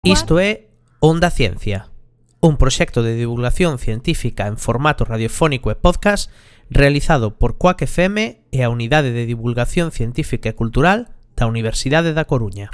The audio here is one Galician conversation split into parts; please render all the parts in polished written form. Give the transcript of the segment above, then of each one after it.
Isto é Onda Ciencia, un proxecto de divulgación científica en formato radiofónico e podcast realizado por Quack FM e a Unidade de Divulgación Científica e Cultural da Universidade da Coruña.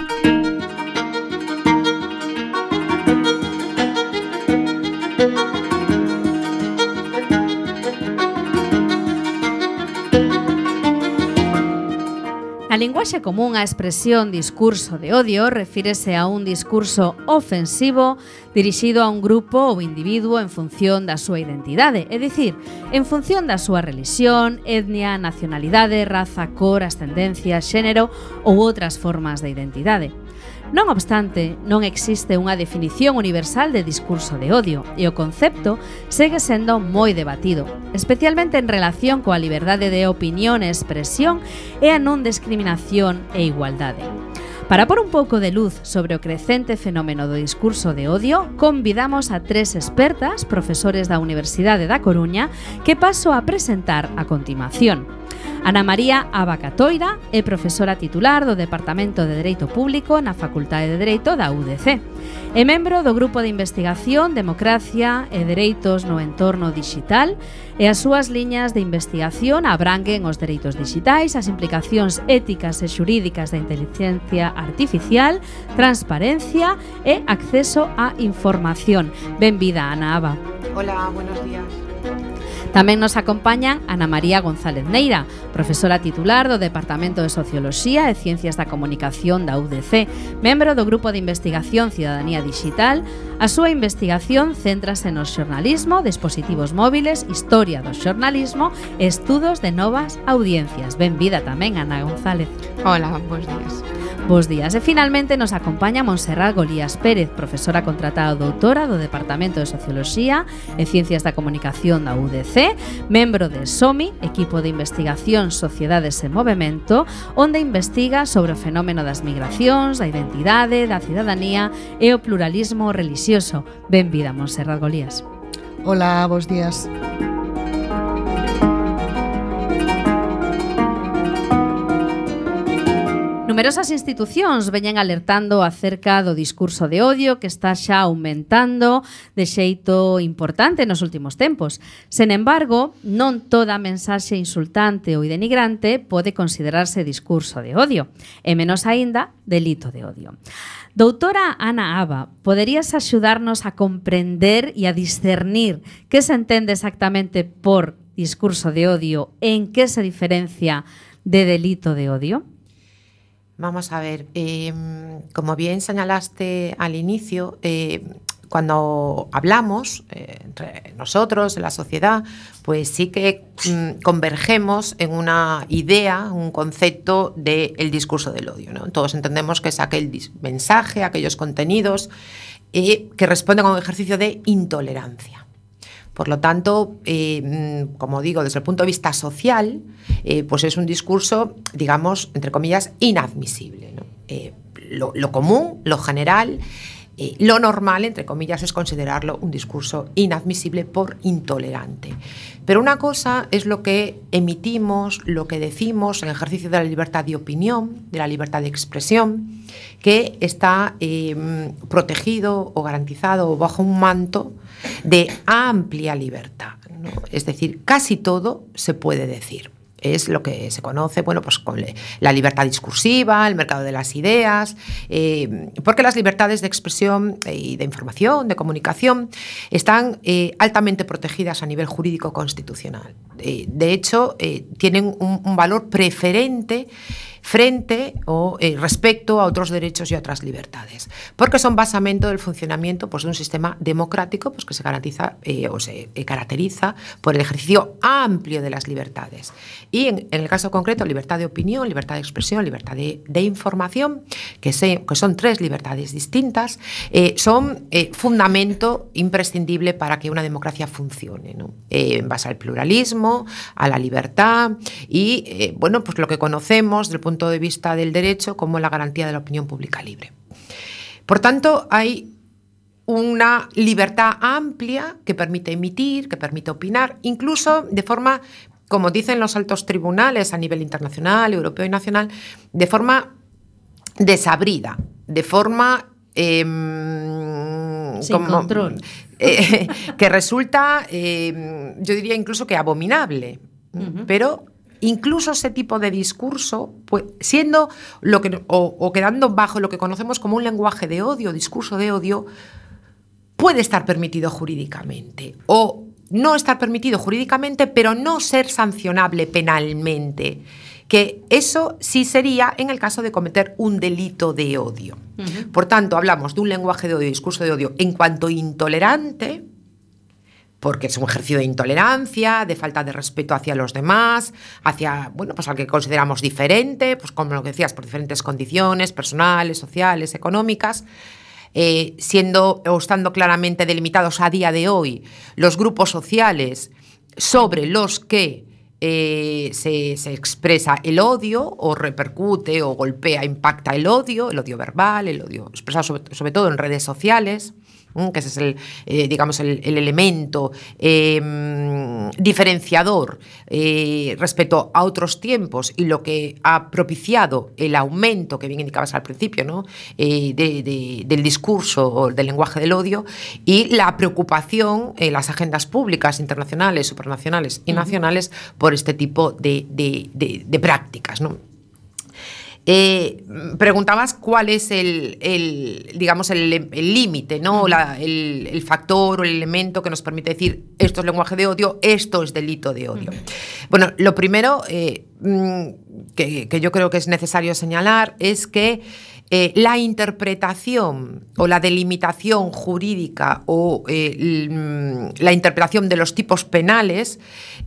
Na linguaxe común, a expresión discurso de odio refírese a un discurso ofensivo dirixido a un grupo ou individuo en función da súa identidade, é dicir, en función da súa relixión, etnia, nacionalidade, raza, cor, ascendencia, xénero ou outras formas de identidade. Non obstante, non existe unha definición universal de discurso de odio e o concepto segue sendo moi debatido, especialmente en relación coa liberdade de opinión e expresión e a non discriminación e igualdade. Para pôr un pouco de luz sobre o crecente fenómeno do discurso de odio, convidamos a tres expertas, profesores da Universidade da Coruña, que paso a presentar a continuación. Ana María Abacatoira é profesora titular do Departamento de Dereito Público na Facultade de Dereito da UDC. É membro do Grupo de Investigación Democracia e Dereitos no Entorno Digital e as súas liñas de investigación abranguen os dereitos digitais, as implicacións éticas e xurídicas da inteligencia artificial, transparencia e acceso á información. Benvida, Ana Aba. Hola, buenos días. Tamén nos acompañan Ana María González Neira, profesora titular do Departamento de Socioloxía e Ciencias da Comunicación da UDC, membro do Grupo de Investigación Cidadanía Digital. A súa investigación céntrase no xornalismo, dispositivos móviles, historia do xornalismo e estudos de novas audiencias. Benvida tamén, Ana González. Hola, bons días. Bos días. E finalmente nos acompaña Montserrat Golías Pérez, profesora contratada doutora do Departamento de Socioloxía e Ciencias da Comunicación da UDC, membro de SOMI, equipo de investigación Sociedades en Movemento, onde investiga sobre o fenómeno das migracións, da identidade, da cidadanía e o pluralismo relixioso. Benvida, Montserrat Golías. Hola, bos días. Numerosas institucións veñen alertando acerca do discurso de odio que está xa aumentando de xeito importante nos últimos tempos. Sen embargo, non toda mensaxe insultante ou denigrante pode considerarse discurso de odio, e menos aínda delito de odio. Doutora Ana Aba, poderías axudarnos a comprender e a discernir que se entende exactamente por discurso de odio e en que se diferencia de delito de odio? Vamos a ver, como bien señalaste al inicio, cuando hablamos entre nosotros, en la sociedad, pues sí que convergemos en una idea, un concepto del discurso del odio, ¿no? Todos entendemos que es aquel mensaje, aquellos contenidos que responden a un ejercicio de intolerancia. Por lo tanto, como digo, desde el punto de vista social, pues es un discurso, digamos, entre comillas, inadmisible, ¿no? Lo común, lo general, lo normal, entre comillas, es considerarlo un discurso inadmisible por intolerante. Pero una cosa es lo que emitimos, lo que decimos en el ejercicio de la libertad de opinión, de la libertad de expresión, que está protegido o garantizado bajo un manto de amplia libertad, ¿no? Es decir, casi todo se puede decir. Es lo que se conoce, bueno, pues con la libertad discursiva, el mercado de las ideas, porque las libertades de expresión y de información, de comunicación, están altamente protegidas a nivel jurídico constitucional. De hecho, tienen un valor preferente frente o respecto a otros derechos y a otras libertades, porque son basamento del funcionamiento, pues, de un sistema democrático, pues, que se garantiza o se caracteriza por el ejercicio amplio de las libertades. Y en el caso concreto, libertad de opinión, libertad de expresión, libertad de información, que son tres libertades distintas, son fundamento imprescindible para que una democracia funcione, ¿no? En base al pluralismo, a la libertad y, bueno, pues lo que conocemos del punto de vista del derecho como la garantía de la opinión pública libre. Por tanto, hay una libertad amplia que permite emitir, que permite opinar, incluso de forma, como dicen los altos tribunales a nivel internacional, europeo y nacional, de forma desabrida, de forma Sin control. Que resulta, yo diría incluso que abominable. Pero incluso ese tipo de discurso, pues, siendo lo que, o quedando bajo lo que conocemos como un lenguaje de odio, discurso de odio, puede estar permitido jurídicamente o no estar permitido jurídicamente, pero no ser sancionable penalmente, que eso sí sería en el caso de cometer un delito de odio. Por tanto, hablamos de un lenguaje de odio, discurso de odio en cuanto intolerante, porque es un ejercicio de intolerancia, de falta de respeto hacia los demás, hacia, bueno, pues al que consideramos diferente, pues como lo que decías, por diferentes condiciones personales, sociales, económicas, siendo o estando claramente delimitados a día de hoy los grupos sociales sobre los que se expresa el odio o repercute o golpea, impacta el odio verbal, el odio expresado sobre todo en redes sociales, que ese es el elemento diferenciador respecto a otros tiempos y lo que ha propiciado el aumento, que bien indicabas al principio, ¿no? Del discurso o del lenguaje del odio, y la preocupación en las agendas públicas internacionales, supranacionales y nacionales por este tipo de prácticas, ¿no? Preguntabas cuál es el límite, ¿no? El factor o el elemento que nos permite decir esto es lenguaje de odio, esto es delito de odio. Bueno, lo primero que yo creo que es necesario señalar es que la interpretación o la delimitación jurídica o la interpretación de los tipos penales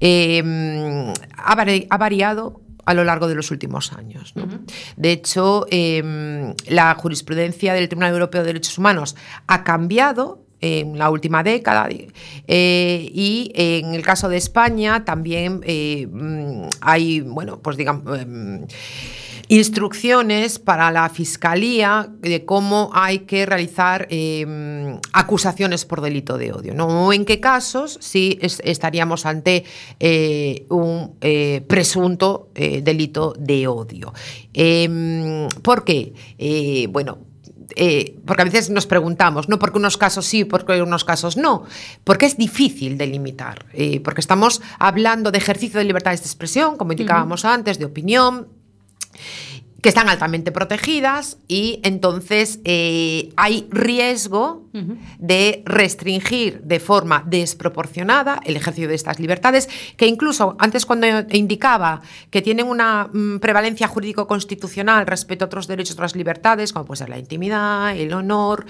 ha variado a lo largo de los últimos años, ¿no? De hecho, la jurisprudencia del Tribunal Europeo de Derechos Humanos ha cambiado en la última década y en el caso de España también hay, bueno, pues digamos, instrucciones para la Fiscalía de cómo hay que realizar acusaciones por delito de odio, ¿no? O en qué casos sí estaríamos ante un presunto delito de odio. ¿Por qué? Bueno, porque a veces nos preguntamos, ¿no? ¿Por qué unos casos sí, por qué unos casos no? Porque es difícil delimitar, porque estamos hablando de ejercicio de libertades de expresión, como indicábamos antes, de opinión, que están altamente protegidas y entonces hay riesgo de restringir de forma desproporcionada el ejercicio de estas libertades, que incluso antes cuando indicaba que tienen una prevalencia jurídico-constitucional respecto a otros derechos, otras libertades, como puede ser la intimidad, el honor,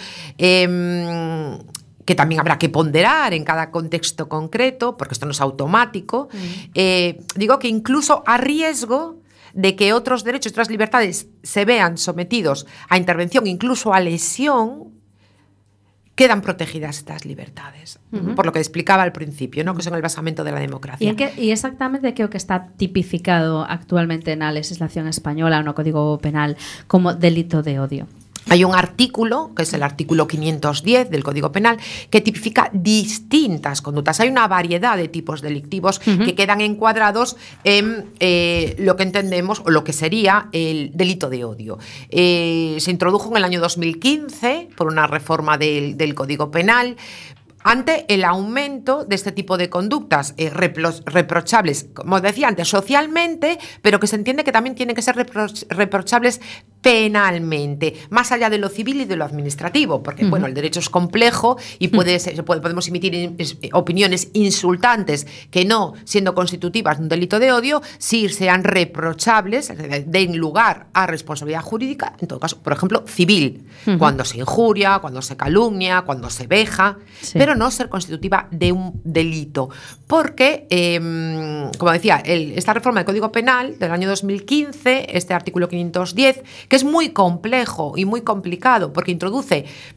que también habrá que ponderar en cada contexto concreto, porque esto no es automático, digo que incluso a riesgo de que otros derechos, otras libertades se vean sometidos a intervención, incluso a lesión, quedan protegidas estas libertades, por lo que explicaba al principio, ¿no? Que son el basamento de la democracia. ¿Y exactamente qué é o que está tipificado actualmente na legislación española, no Código Penal, como delito de odio? Hay un artículo, que es el artículo 510 del Código Penal, que tipifica distintas conductas. Hay una variedad de tipos delictivos que quedan encuadrados en lo que entendemos o lo que sería el delito de odio. Se introdujo en el año 2015 por una reforma del Código Penal, ante el aumento de este tipo de conductas reprochables, como decía antes, socialmente, pero que se entiende que también tienen que ser reprochables penalmente, más allá de lo civil y de lo administrativo, porque bueno, el derecho es complejo y podemos emitir opiniones insultantes que no, siendo constitutivas de un delito de odio, sí sean reprochables, den lugar a responsabilidad jurídica, en todo caso, por ejemplo, civil, cuando se injuria, cuando se calumnia, cuando se veja, pero no ser constitutiva de un delito, porque, como decía, esta reforma del Código Penal del año 2015, este artículo 510, que es muy complejo y muy complicado, porque introduce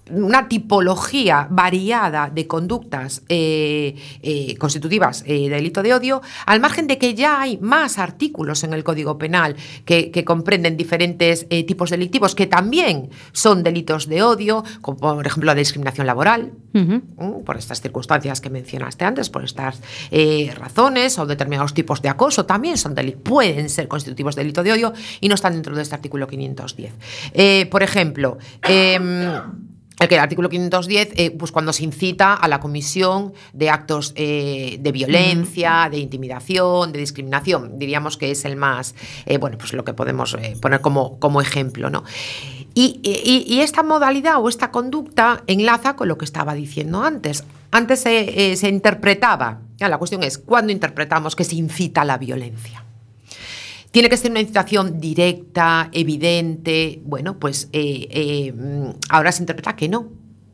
una tipología variada de conductas constitutivas de delito de odio, al margen de que ya hay más artículos en el Código Penal que comprenden diferentes tipos delictivos que también son delitos de odio, como por ejemplo la discriminación laboral, por estas circunstancias que mencionaste antes, por estas razones, o determinados tipos de acoso también pueden ser constitutivos de delito de odio y no están dentro de este artículo 510. Por ejemplo, el artículo 510, pues cuando se incita a la comisión de actos de violencia, de intimidación, de discriminación, diríamos que es el más, pues lo que podemos poner como ejemplo, ¿no? Y esta modalidad o esta conducta enlaza con lo que estaba diciendo antes. Antes se interpretaba, la cuestión es, ¿cuándo interpretamos que se incita a la violencia? Tiene que ser una incitación directa, evidente. Bueno, pues ahora se interpreta que no.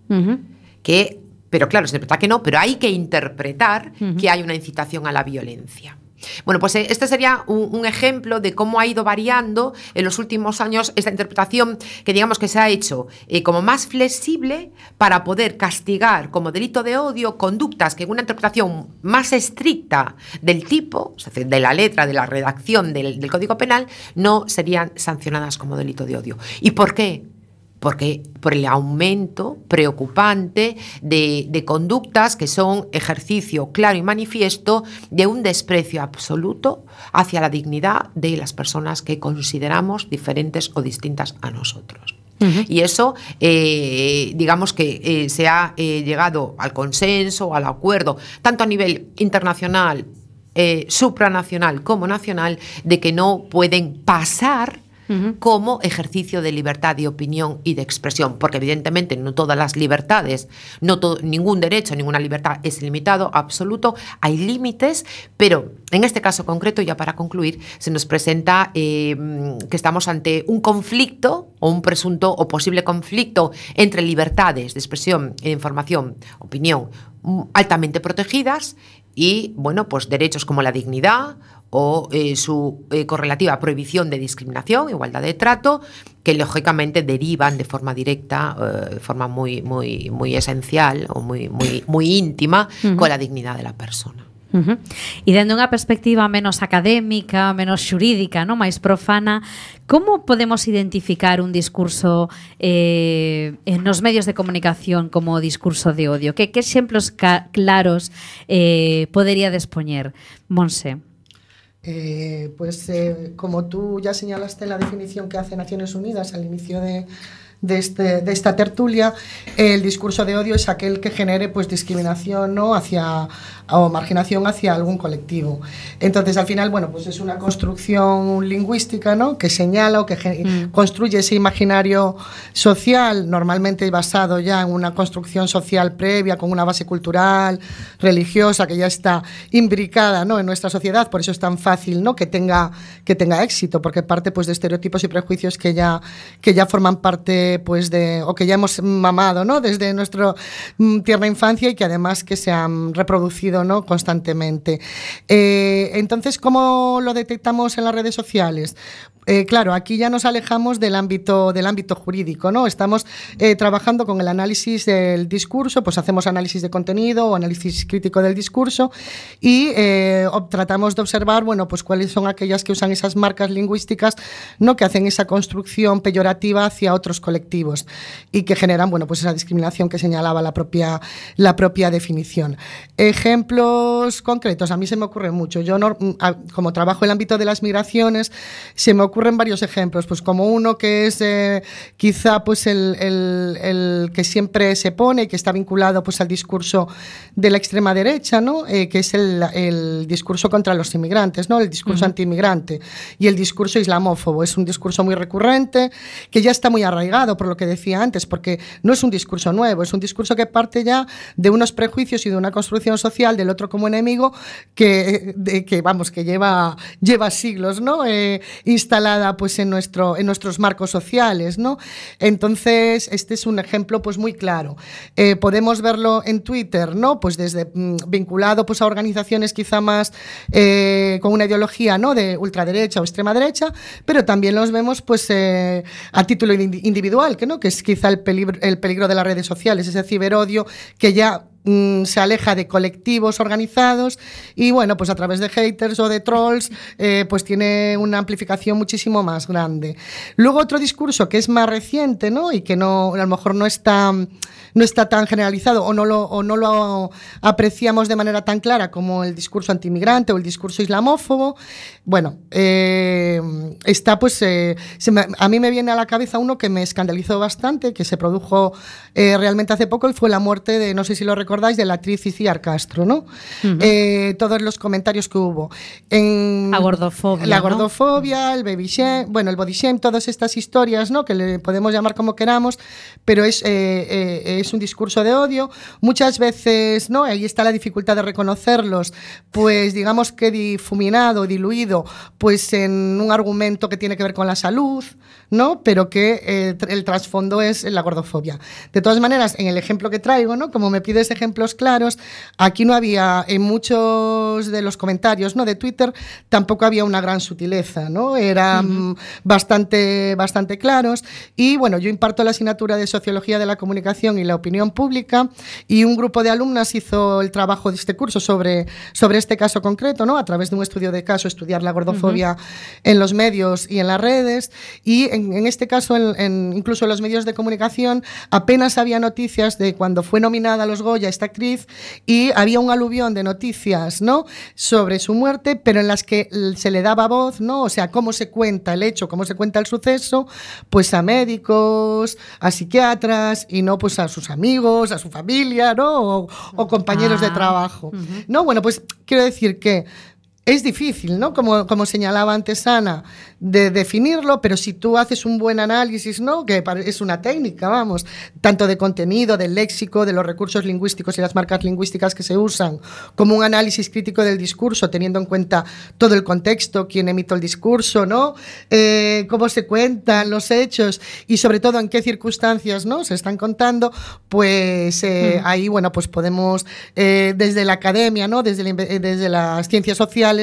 Pero claro, se interpreta que no, pero hay que interpretar que hay una incitación a la violencia. Bueno, pues este sería un ejemplo de cómo ha ido variando en los últimos años esta interpretación que digamos que se ha hecho como más flexible para poder castigar como delito de odio conductas que en una interpretación más estricta del tipo, es decir, de la letra, de la redacción del Código Penal, no serían sancionadas como delito de odio. ¿Y por qué? Porque por el aumento preocupante de conductas que son ejercicio claro y manifiesto de un desprecio absoluto hacia la dignidad de las personas que consideramos diferentes o distintas a nosotros. Y eso, digamos que se ha llegado al consenso, al acuerdo, tanto a nivel internacional, supranacional como nacional, de que no pueden pasar como ejercicio de libertad de opinión y de expresión, porque evidentemente no todas las libertades, ningún derecho, ninguna libertad es limitado, absoluto, hay límites, pero en este caso concreto, ya para concluir, se nos presenta que estamos ante un conflicto o un presunto o posible conflicto entre libertades de expresión e información, opinión, altamente protegidas y, bueno, pues derechos como la dignidad o su correlativa prohibición de discriminación, igualdad de trato, que lógicamente derivan de forma directa, de forma muy esencial o muy íntima con la dignidad de la persona. E dende unha perspectiva menos académica, menos xurídica, non, máis profana, como podemos identificar un discurso nos medios de comunicación como discurso de odio? Que exemplos claros podería dispoñer, Monse? Como tú ya señalaste en la definición que hace Naciones Unidas al inicio de esta tertulia, el discurso de odio es aquel que genere pues discriminación, ¿no?, o marginación hacia algún colectivo. Entonces, al final, bueno, pues es una construcción lingüística, ¿no?, que señala o que construye ese imaginario social, normalmente basado ya en una construcción social previa, con una base cultural, religiosa, que ya está imbricada, ¿no?, en nuestra sociedad. Por eso es tan fácil, ¿no?, que tenga éxito, porque parte pues de estereotipos y prejuicios que ya forman parte pues o que ya hemos mamado, ¿no?, desde nuestra tierna infancia, y que además que se han reproducido, ¿no?, constantemente. Entonces, ¿cómo lo detectamos en las redes sociales? Claro, aquí ya nos alejamos del ámbito jurídico, ¿no? Estamos trabajando con el análisis del discurso, pues hacemos análisis de contenido o análisis crítico del discurso y tratamos de observar, bueno, pues cuáles son aquellas que usan esas marcas lingüísticas, ¿no?, que hacen esa construcción peyorativa hacia otros colectivos y que generan, bueno, pues esa discriminación que señalaba la propia definición. Ejemplos concretos, a mí se me ocurren mucho. Yo, como trabajo en el ámbito de las migraciones, se me ocurren varios ejemplos, pues como uno que es quizá pues el que siempre se pone, que está vinculado pues al discurso de la extrema derecha, ¿no?, que es el discurso contra los inmigrantes, ¿no?, el discurso antiinmigrante, y el discurso islamófobo. Es un discurso muy recurrente, que ya está muy arraigado, por lo que decía antes, porque no es un discurso nuevo, es un discurso que parte ya de unos prejuicios y de una construcción social del otro como enemigo que lleva siglos, ¿no?, instalado instalada pues en nuestros marcos sociales, ¿no? Entonces, este es un ejemplo pues muy claro. Podemos verlo en Twitter, ¿no? Pues desde vinculado pues a organizaciones quizá más con una ideología, ¿no? De ultraderecha o extrema derecha, pero también los vemos pues a título individual, ¿no? Que es quizá el peligro de las redes sociales, ese ciberodio que ya se aleja de colectivos organizados y bueno, pues a través de haters o de trolls pues tiene una amplificación muchísimo más grande. Luego otro discurso que es más reciente, ¿no? Y que no, a lo mejor no está tan generalizado o no lo apreciamos de manera tan clara como el discurso antimigrante o el discurso islamófobo. Bueno, está pues a mí me viene a la cabeza uno que me escandalizó bastante, que se produjo realmente hace poco, y fue la muerte de, no sé si lo recordáis, de la actriz Iciar Castro, ¿no? Todos los comentarios que hubo la gordofobia, ¿no? El baby shame, bueno, el body shame, todas estas historias, ¿no? Que le podemos llamar como queramos, pero es un discurso de odio. Muchas veces, ¿no? Ahí está la dificultad de reconocerlos, pues digamos que difuminado, diluido, pues en un argumento que tiene que ver con la salud, ¿no? Pero que el trasfondo es la gordofobia. De todas maneras, en el ejemplo que traigo, ¿no? Como me pides ejemplos claros, aquí no había, en muchos de los comentarios, ¿no? De Twitter, tampoco había una gran sutileza, ¿no? Eran bastante claros. Y bueno, yo imparto la asignatura de Sociología de la Comunicación y la Opinión Pública, y un grupo de alumnas hizo el trabajo de este curso sobre este caso concreto, ¿no? A través de un estudio de caso, estudiar la gordofobia en los medios y en las redes. Y en este caso, incluso en los medios de comunicación, apenas había noticias de cuando fue nominada a los Goya esta actriz, y había un aluvión de noticias, ¿no? Sobre su muerte, pero en las que se le daba voz, ¿no? O sea, cómo se cuenta el hecho, cómo se cuenta el suceso, pues a médicos, a psiquiatras, y no pues a sus amigos, a su familia, ¿no? O compañeros de trabajo. ¿No? Bueno, pues quiero decir que es difícil, ¿no? Como señalaba antes Ana, de definirlo, pero si tú haces un buen análisis, ¿no? Que es una técnica, vamos, tanto de contenido, del léxico, de los recursos lingüísticos y las marcas lingüísticas que se usan, como un análisis crítico del discurso, teniendo en cuenta todo el contexto, quién emite el discurso, ¿no? Cómo se cuentan los hechos y sobre todo en qué circunstancias, ¿no? Se están contando, pues ahí, bueno, pues podemos desde la academia, ¿no? Desde las ciencias sociales,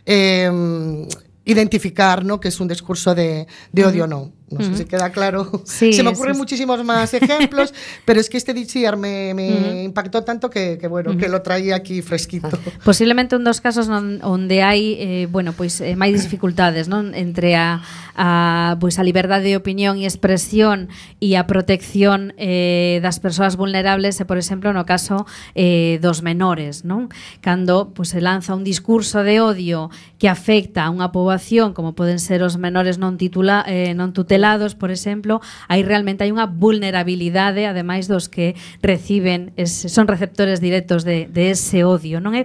identificar, ¿no? Que es un discurso de odio o no. No sé si queda claro. Sí, se me ocurren muchísimos más ejemplos, pero es que este Iciar me impactó tanto que bueno, que lo traía aquí fresquito. Posiblemente un dos casos onde hai pois máis dificultades, non? Entre pois a liberdade de opinión e expresión e a protección das persoas vulnerables, por exemplo, no caso dos menores, non? Cando pois se lanza un discurso de odio que afecta a unha poboación como poden ser os menores non tutelados, por exemplo, aí realmente hai unha vulnerabilidade, ademais dos que reciben, son receptores directos de ese odio, non é?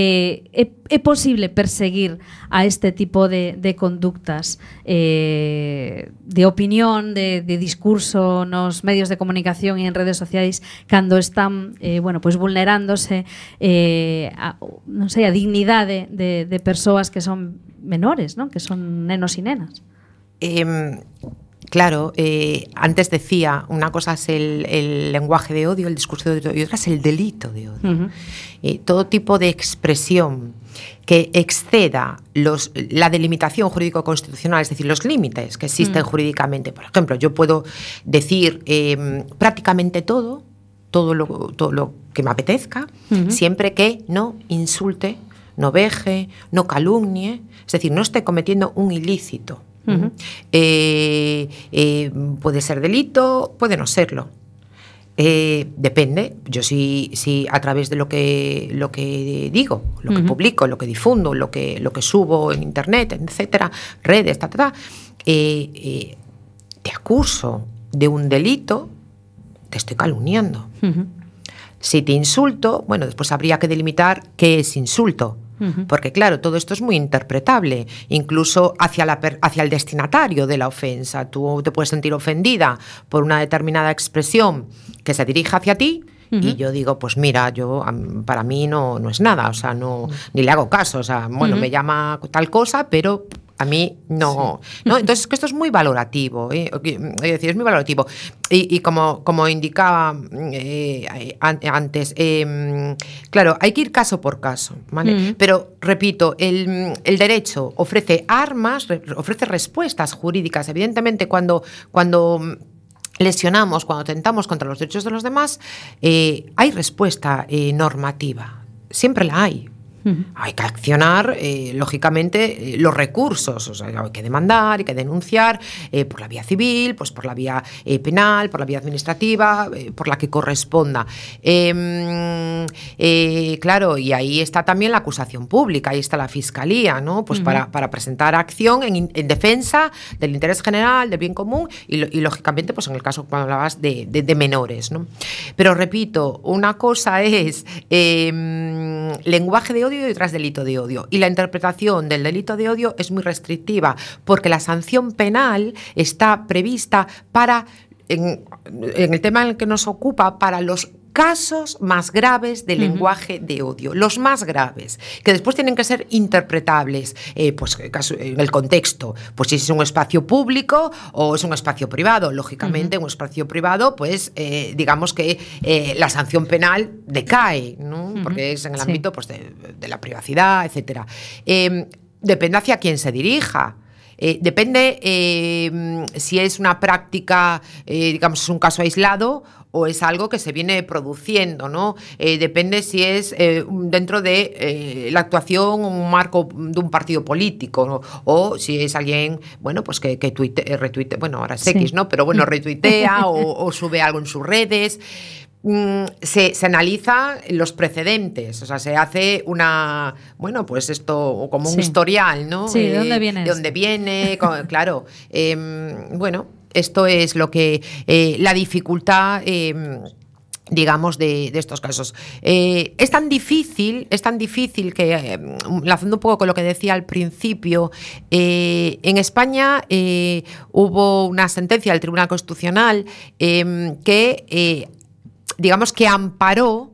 É posible perseguir a este tipo de conductas de opinión, de discurso nos medios de comunicación e en redes sociais cando están pois vulnerándose non sei, a dignidade de persoas que son menores, non? Que son nenos e nenas. Claro, antes decía, una cosa es el lenguaje de odio, el discurso de odio, y otra es el delito de odio. Todo tipo de expresión que exceda la delimitación jurídico-constitucional, es decir, los límites que existen jurídicamente. Por ejemplo, yo puedo decir prácticamente todo lo que me apetezca, siempre que no insulte, no veje, no calumnie, es decir, no esté cometiendo un ilícito. Puede ser delito, puede no serlo. Depende. Yo si a través de lo que digo, lo que publico, lo que difundo, lo que subo en internet, etcétera, redes, te acuso de un delito, te estoy calumniando. Si te insulto, bueno, después habría que delimitar qué es insulto. Porque claro, todo esto es muy interpretable, incluso hacia el destinatario de la ofensa. Tú te puedes sentir ofendida por una determinada expresión que se dirige hacia ti, y yo digo, pues mira, para mí no es nada, o sea, ni le hago caso, o sea, bueno, me llama tal cosa, pero A mí no. ¿No? Entonces, que esto es muy valorativo. Es decir, es muy valorativo. Y como indicaba antes, claro, hay que ir caso por caso, ¿vale? Pero, repito, el derecho ofrece armas, ofrece respuestas jurídicas. Evidentemente, cuando lesionamos, cuando atentamos contra los derechos de los demás, hay respuesta normativa. Siempre la hay. Hay que accionar, lógicamente, los recursos. O sea, hay que demandar, hay que denunciar por la vía civil, pues por la vía penal, por la vía administrativa, por la que corresponda. Claro, y ahí está también la acusación pública, ahí está la fiscalía, ¿no? Pues para presentar acción en defensa del interés general, del bien común y lógicamente, pues en el caso cuando hablabas de menores, ¿no? Pero repito, una cosa es lenguaje de odio y detrás delito de odio. Y la interpretación del delito de odio es muy restrictiva porque la sanción penal está prevista para, en el tema en el que nos ocupa, para los casos más graves de lenguaje de odio, los más graves, que después tienen que ser interpretables, pues en el contexto, pues si es un espacio público o es un espacio privado. Lógicamente, un espacio privado, pues digamos que la sanción penal decae, ¿no? Porque es en el ámbito pues, de la privacidad, etcétera. Depende hacia quién se dirija. Depende si es una práctica, digamos, es un caso aislado o es algo que se viene produciendo, ¿no? Depende si es dentro de la actuación, un marco de un partido político, ¿no? O si es alguien, bueno, pues que retuite, bueno, ahora es X, ¿no? Pero bueno, retuitea o sube algo en sus redes. Se analiza los precedentes, o sea, se hace una, bueno, pues esto como un historial, ¿no? Sí, ¿de dónde viene? De dónde viene, claro. Bueno, esto es lo que la dificultad, digamos, de estos casos. Es tan difícil que, enlazando un poco con lo que decía al principio, en España hubo una sentencia del Tribunal Constitucional que digamos que amparó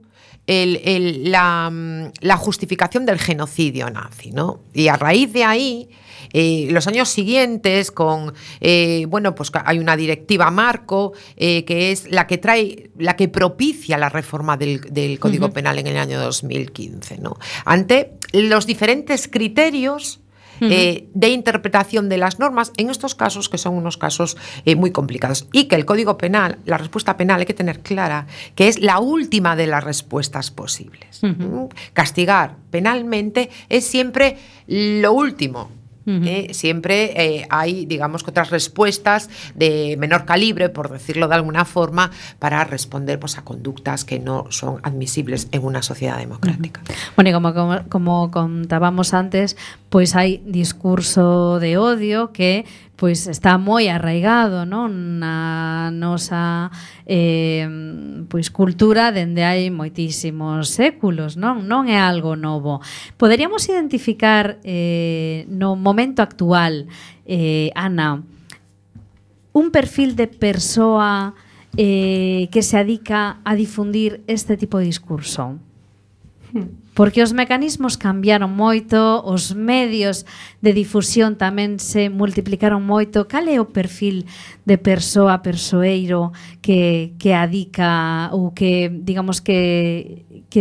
la justificación del genocidio nazi, ¿no? Y a raíz de ahí, los años siguientes, bueno, pues hay una directiva marco que es la que propicia la reforma del Código Penal en el año 2015, ¿no? Ante los diferentes criterios de interpretación de las normas en estos casos, que son unos casos muy complicados, y que el Código Penal, la respuesta penal, hay que tener clara que es la última de las respuestas posibles. Castigar penalmente es siempre lo último. Siempre hay, digamos, que otras respuestas de menor calibre, por decirlo de alguna forma, para responder pues, a conductas que no son admisibles en una sociedad democrática. Bueno, y como contábamos antes, pues hai discurso de odio que pois está moi arraigado, non, na nosa pois cultura dende hai moitísimos séculos, non é algo novo. Poderíamos identificar no momento actual, Ana, un perfil de persoa que se adica a difundir este tipo de discurso? Porque os mecanismos cambiaron moito, os medios de difusión tamén se multiplicaron moito. Cal é o perfil de persoeiro que adica ou que, digamos, que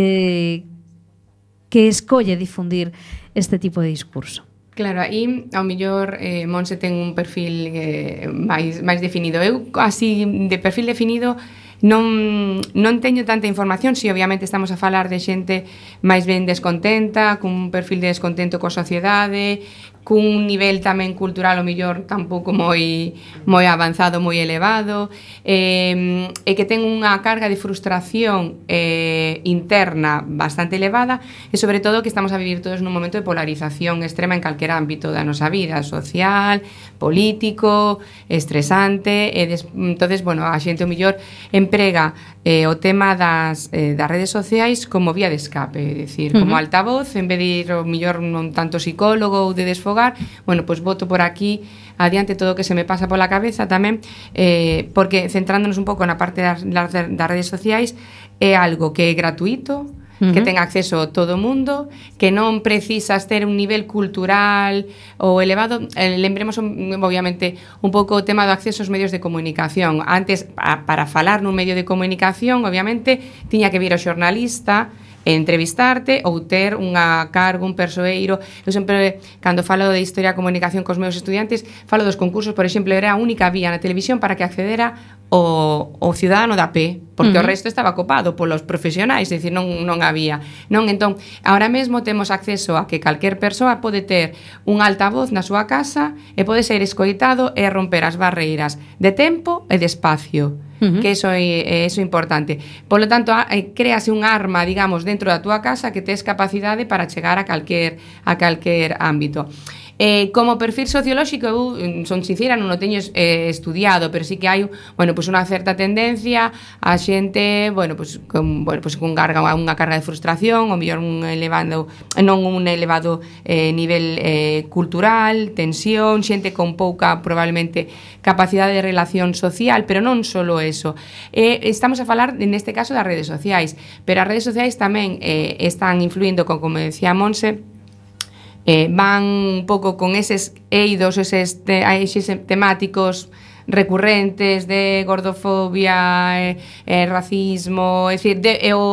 escolle difundir este tipo de discurso? Claro, aí ao mellor Monse ten un perfil máis definido. Eu, así, de perfil definido, non teño tanta información. Si, obviamente estamos a falar de xente máis ben descontenta, cun perfil de descontento coa sociedade, cun nivel tamén cultural o mellor tampouco moi avanzado, moi elevado, e que ten unha carga de frustración interna bastante elevada, e sobre todo que estamos a vivir todos nun momento de polarización extrema en calquera ámbito da nosa vida, social, político, estresante, entonces, bueno, a xente o mellor emprega o tema das redes sociais como vía de escape, é dicir, como altavoz, en vez de ir o mellor non tanto psicólogo ou de desfogar, bueno, pois voto por aquí adiante todo o que se me pasa pola cabeza tamén, porque centrándonos un pouco na parte das redes sociais, é algo que é gratuito, que ten acceso todo o mundo, que non precisas ter un nivel cultural ou elevado. Lembremos, obviamente, un pouco o tema do acceso aos medios de comunicación. Antes, para falar nun medio de comunicación, obviamente, tiña que vir o xornalista, entrevistarte ou ter unha cargo, un persoeiro. Eu sempre, cando falo de historia da comunicación cos meus estudiantes, falo dos concursos, por exemplo, era a única vía na televisión para que accedera o ciudadano da pé, porque o resto estaba copado polos profesionais, é dicir, non había. Non, entón, ahora mesmo temos acceso a que calquer persoa pode ter un altavoz na súa casa e pode ser escoitado e romper as barreiras de tempo e de espacio. Que eso é importante. Por lo tanto, créase un arma, digamos, dentro da túa casa que tes capacidade para chegar a calquer ámbito. Como perfil sociolóxico, eu son sincera, non o teño estudiado, pero sí que hai, pues unha certa tendencia a xente, con unha carga de frustración, ou mellor non un elevado nivel cultural, tensión, xente con pouca probablemente capacidade de relación social, pero non solo eso. Estamos a falar neste caso das redes sociais, pero as redes sociais tamén están influindo, como decía Monse, van un pouco con eses eidos, eses temáticos recurrentes de gordofobia, racismo, é dicir,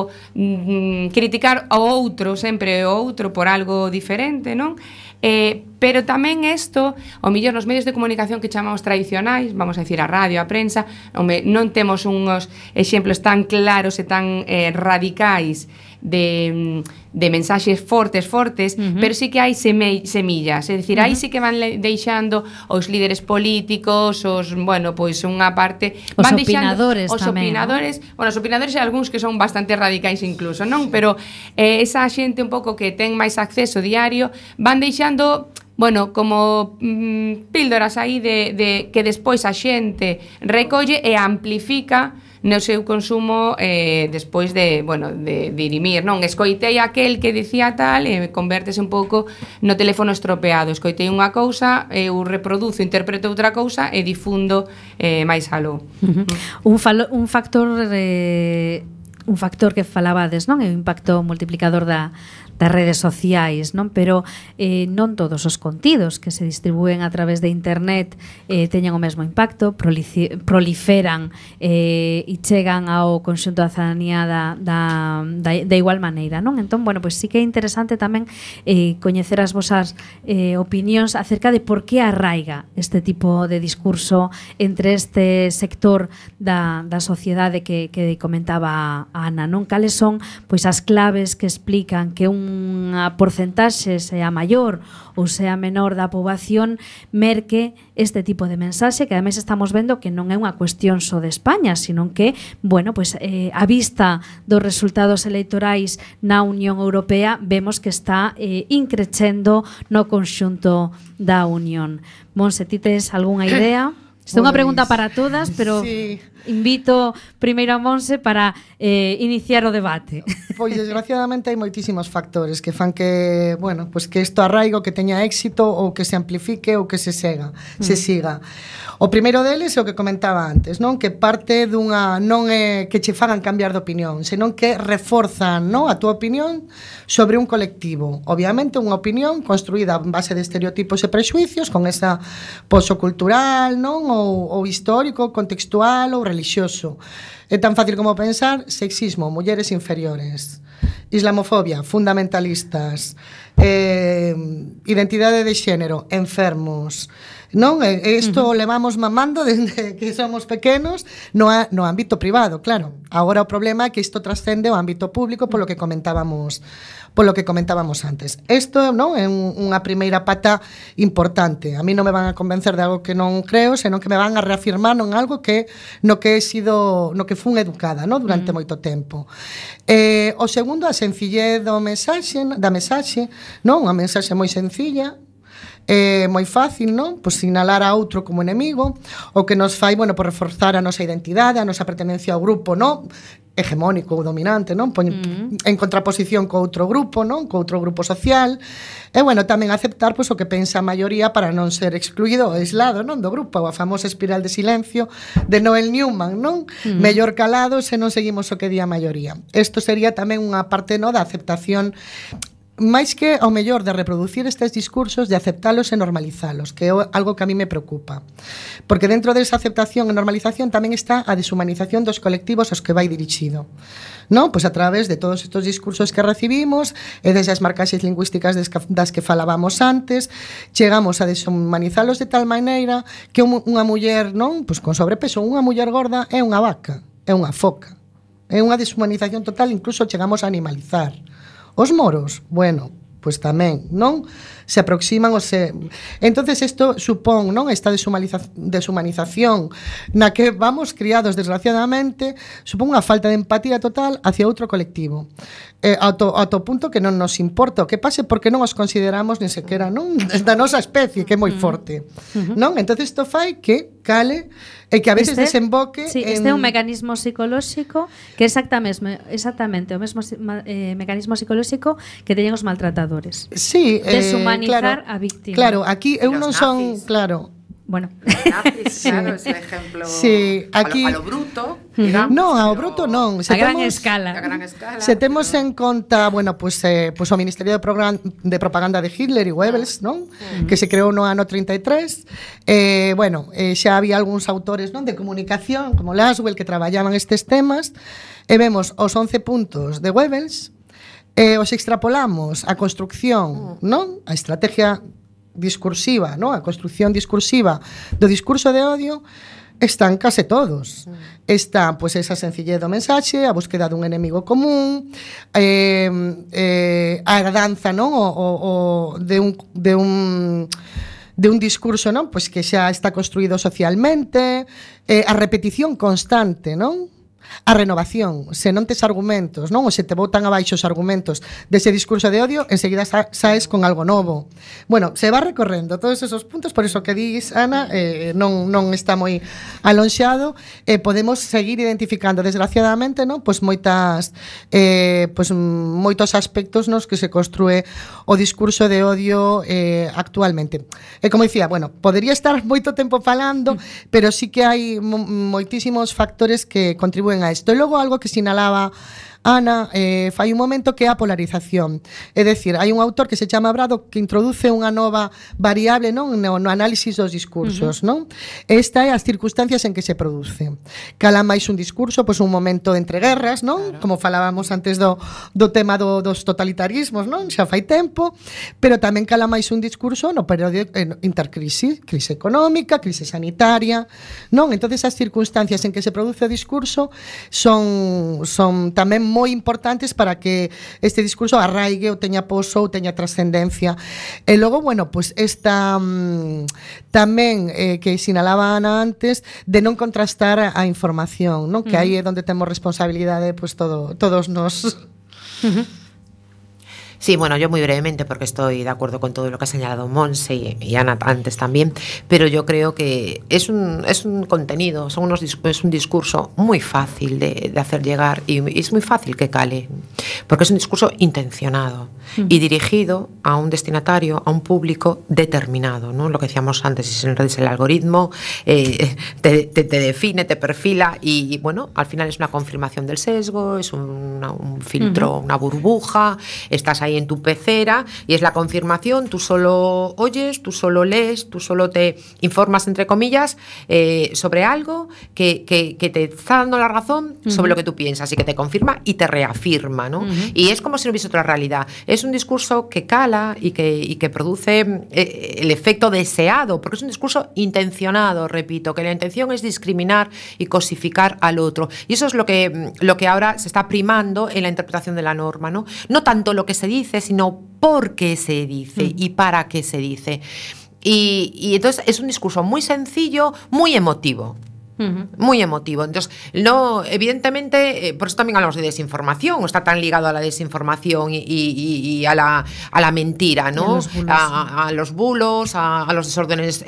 criticar ao outro, sempre o outro por algo diferente, non? Pero tamén isto, ao mellor nos medios de comunicación que chamamos tradicionais, vamos a dicir a radio, a prensa, non temos uns exemplos tan claros e tan radicais de mensaxes fortes, pero sí que hai semillas, é dicir, aí sí que van deixando os líderes políticos, unha parte os van opinadores deixando, tamén, os opinadores e algúns que son bastante radicais incluso, non? Pero esa xente un pouco que ten máis acceso diario van deixando como píldoras aí de que despois a xente recolle e amplifica no seu consumo despois de dirimir, non? Escoitei aquel que dicía tal e convértese un pouco no teléfono estropeado. Escoitei unha cousa, eu reproduzo, interpreto outra cousa e difundo máis aló. Un factor que falabades, non? É o impacto multiplicador das redes sociais, non? Pero non todos os contidos que se distribúen a través de internet teñen o mesmo impacto, proliferan e chegan ao conxunto da cidadanía da igual maneira, non? Entón, pues sí que é interesante tamén coñecer as vosas opinións acerca de por que arraiga este tipo de discurso entre este sector da sociedade que comentaba a Ana, non? Cales son pois as claves que explican que unha porcentaxe sea maior ou sea menor da poboación merque este tipo de mensaxe, que ademais estamos vendo que non é unha cuestión só de España, sino que, a vista dos resultados electorais na Unión Europea, vemos que está increcendo no conxunto da Unión. Monse, ti tes algunha idea? Isto é unha pregunta para todas, pero sí. Invito primeiro a Monse para iniciar o debate. Pois desgraciadamente hai moitísimos factores que fan que, que isto arraigo, que teña éxito ou que se amplifique ou que se siga. O primeiro deles é o que comentaba antes, non? Que parte dunha non é que che fagan cambiar de opinión, senón que reforzan, non, a túa opinión sobre un colectivo. Obviamente unha opinión construída en base de estereotipos e prexuicios, con esa poso cultural, non, ou histórico, contextual ou relixioso. É tan fácil como pensar sexismo, mulleres inferiores, islamofobia, fundamentalistas, identidade de xénero, enfermos, non? Isto levamos mamando desde que somos pequenos no ámbito privado, claro. Agora o problema é que isto trascende o ámbito público polo que comentábamos antes. Isto, non, é unha primeira pata importante. A mí non me van a convencer de algo que non creo, senón que me van a reafirmar en algo no que fun educada, non, durante moito tempo. O segundo, a sencillez da mensaxe, non, unha mensaxe moi sencilla, moi fácil, non? Pois sinalar a outro como enemigo, o que nos fai, por reforzar a nosa identidade, a nosa pertenencia ao grupo, non? hegemónico ou dominante, non? En contraposición co outro grupo, non? Co outro grupo social. E, bueno, tamén aceptar pois, o que pensa a maioría para non ser excluído ou aislado, non? Do grupo, a famosa espiral de silencio de Noel Newman, non? Mellor calado se non seguimos o que di a maioría. Isto sería tamén unha parte, no, da aceptación, máis que ao mellor de reproducir estes discursos, de aceptalos e normalizalos, que é algo que a mí me preocupa. Porque dentro desa aceptación e normalización tamén está a deshumanización dos colectivos aos que vai dirixido. Non? Pois a través de todos estes discursos que recibimos e desas marcaxes lingüísticas das que falábamos antes, chegamos a deshumanizalos de tal maneira que unha muller, non? Pois con sobrepeso, unha muller gorda é unha vaca, é unha foca. É unha deshumanización total, incluso chegamos a animalizar. Os moros, bueno, pois tamén, non? Se aproximan ou se... Entonces isto supón, non? Esta deshumanización na que vamos criados, desgraciadamente, supón unha falta de empatía total hacia outro colectivo. Ao punto que non nos importa o que pase porque non os consideramos nin sequera, non? Da nosa especie, que é moi forte. Non? Entonces isto fai que cale e que a veces desemboque sí, este é un mecanismo psicolóxico que é exactamente o mesmo mecanismo psicolóxico que teñen os maltratadores. Sí, deshumanizar claro, a víctima. Claro, aquí eu non son, claro. Bueno, nazis, claro, ese ejemplo. Sí, aquí a lo bruto, digamos. Non, ao bruto non. A gran escala. Se temos en conta, bueno, pues o Ministerio de Propaganda de Hitler e Goebbels, non? Que se creou no ano 33. Bueno, xa había algúns autores, non, de comunicación, como Laswell, que traballaban estes temas, e vemos os 11 puntos de Goebbels, os extrapolamos a construcción, non? A estrategia discursiva, ¿no? A construción discursiva do discurso de odio, están case todos. Está, pois, esa sencillez do mensaxe, a búsqueda dun enemigo común, a herdanza, non? De un discurso, non? Pois que xa está construído socialmente, a repetición constante, non? A renovación, se non tes argumentos, non? Ou se te botan abaixo os argumentos dese discurso de odio, enseguida saes con algo novo. Bueno, se va recorrendo todos esos puntos, por iso que dis, Ana, non está moi alonxado, podemos seguir identificando, desgraciadamente, non? Pois moitos aspectos nos que se construe o discurso de odio actualmente. E como dicía, bueno, podería estar moito tempo falando, pero sí que hai moitísimos factores que contribúen a isto. E logo algo que sinalaba Ana, fai un momento, que é a polarización. É dicir, hai un autor que se chama Brado que introduce unha nova variable, non, no análisis dos discursos, non? Esta é as circunstancias en que se produce. Cala máis un discurso, pois un momento entre guerras, non? Como falábamos antes do tema dos totalitarismos, non? Xa fai tempo, pero tamén cala máis un discurso no período intercrisis, crise económica, crise sanitaria, non? Entonces as circunstancias en que se produce o discurso son tamén moi importantes para que este discurso arraigue ou teña poso ou teña trascendencia. E logo, bueno, pues esta tamén que sinalaba Ana antes, de non contrastar a información, non? Que aí é onde temos responsabilidade, pues todos nos. Sí, bueno, yo muy brevemente, porque estoy de acuerdo con todo lo que ha señalado Monse y Ana antes también, pero yo creo que es un contenido, es un discurso muy fácil de hacer llegar y es muy fácil que cale, porque es un discurso intencionado y dirigido a un destinatario, a un público determinado, ¿no? Lo que decíamos antes, si en redes el algoritmo te define, te perfila y, bueno, al final es una confirmación del sesgo, es un filtro, una burbuja, estás ahí en tu pecera y es la confirmación, tú solo oyes, tú solo lees, tú solo te informas, entre comillas, sobre algo que te está dando la razón sobre lo que tú piensas y que te confirma y te reafirma, ¿no? Y es como si no hubiese otra realidad. Es un discurso que cala y que produce el efecto deseado, porque es un discurso intencionado, repito, que la intención es discriminar y cosificar al otro. Y eso es lo que ahora se está primando en la interpretación de la norma, ¿no? No tanto lo que se dice, sino por qué se dice y para qué se dice. Y entonces es un discurso muy sencillo, muy emotivo. Muy emotivo. Entonces, no, evidentemente, por eso también hablamos de desinformación, está tan ligado a la desinformación y a la mentira, ¿no? A los bulos, a los desórdenes,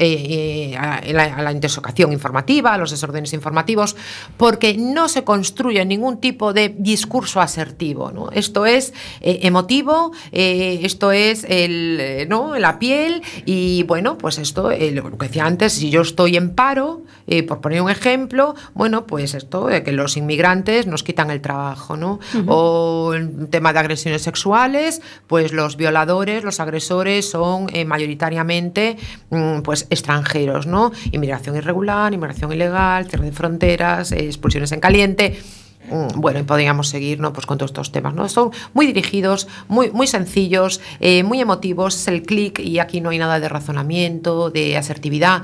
a la intoxicación informativa, a los desórdenes informativos, porque no se construye ningún tipo de discurso asertivo, ¿no? Esto es emotivo, esto es la piel, y bueno, pues esto, lo que decía antes, si yo estoy en paro, por poner un ejemplo, bueno, pues esto de que los inmigrantes nos quitan el trabajo, ¿no? O el tema de agresiones sexuales, pues los violadores, los agresores son mayoritariamente pues extranjeros, ¿no? Inmigración irregular, inmigración ilegal, cierre de fronteras, expulsiones en caliente. Bueno, y podríamos seguir, ¿no? Pues con todos estos temas, ¿no? Son muy dirigidos, muy sencillos, muy emotivos, es el clic, y aquí no hay nada de razonamiento, de asertividad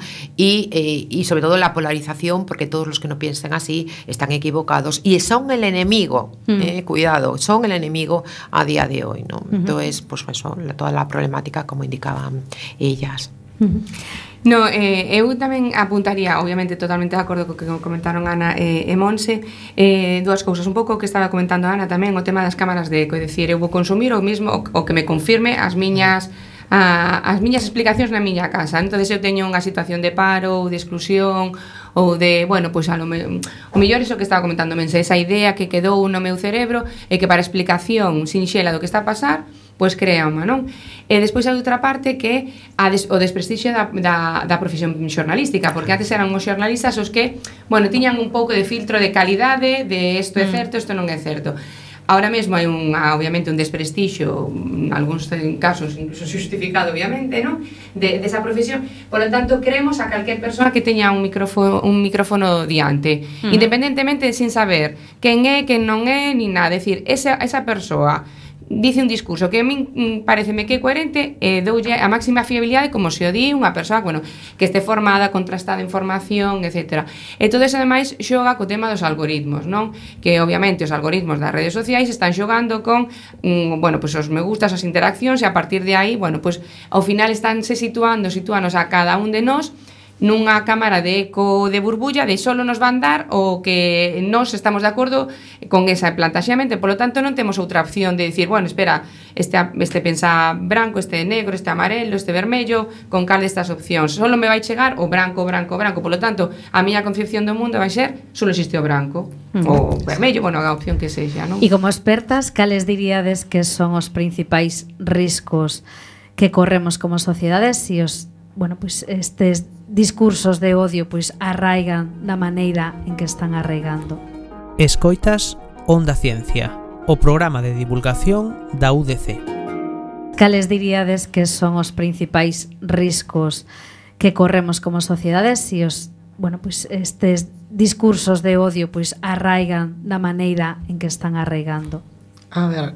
y sobre todo la polarización, porque todos los que no piensen así están equivocados y son el enemigo, cuidado, son el enemigo a día de hoy, ¿no? Entonces, pues eso, toda la problemática como indicaban ellas. No, eu tamén apuntaría, obviamente totalmente de acordo co que comentaron Ana e Monse, dúas cousas, un pouco que estaba comentando Ana tamén, o tema das cámaras de eco, é dicir, eu vou consumir o mismo, o que me confirme as miñas explicacións na miña casa. Entonces eu teño unha situación de paro ou de exclusión ou de, bueno, pois o mellor iso que estaba comentando Mense, esa idea que quedou no meu cerebro e que para explicación sinxela do que está a pasar, pois crea unha, non? E despois hai outra parte que o desprestixio da profesión xornalística, porque antes eran os xornalistas os que, bueno, tiñan un pouco de filtro de calidade, de isto é certo, isto non é certo. Ahora mesmo hai obviamente un desprestixio, en algúns casos incluso justificado, obviamente, ¿no? de esa profesión. Por lo tanto, creemos a calquer persona que teña un micrófono diante, independentemente sin saber quen é, quen non é, ni nada. É dicir, esa persoa dice un discurso que a min pareceme que é coherente e doulle a máxima fiabilidade como se o di unha persoa, bueno, que este formada, contrastada en información, etc. E todo eso, ademais, xoga co tema dos algoritmos, non? Que, obviamente, os algoritmos das redes sociais están xogando con, bueno, pues os me gustas, as interaccións, e a partir de aí, bueno, pues ao final estánse situándose a cada un de nós nunha cámara de eco de burbulla de solo nos van dar o que nós estamos de acordo con esa plantaxeamente. Por lo tanto, non temos outra opción de dicir, bueno, espera, este pensa branco, este negro, este amarelo, este vermello, con cal destas opcións. Solo me vai chegar o branco, branco, branco. Por lo tanto, a miña concepción do mundo vai ser solo existe o branco, o vermello, bueno, a opción que sexa, non? E como expertas, cales diríades que son os principais riscos que corremos como sociedades se os, bueno, pues estes discursos de odio pois arraigan da maneira en que están arraigando? Escoitas Onda Ciencia, o programa de divulgación da UDC. Cales diríades que son os principais riscos que corremos como sociedades se os, bueno, pois estes discursos de odio pois arraigan da maneira en que están arraigando? A ver,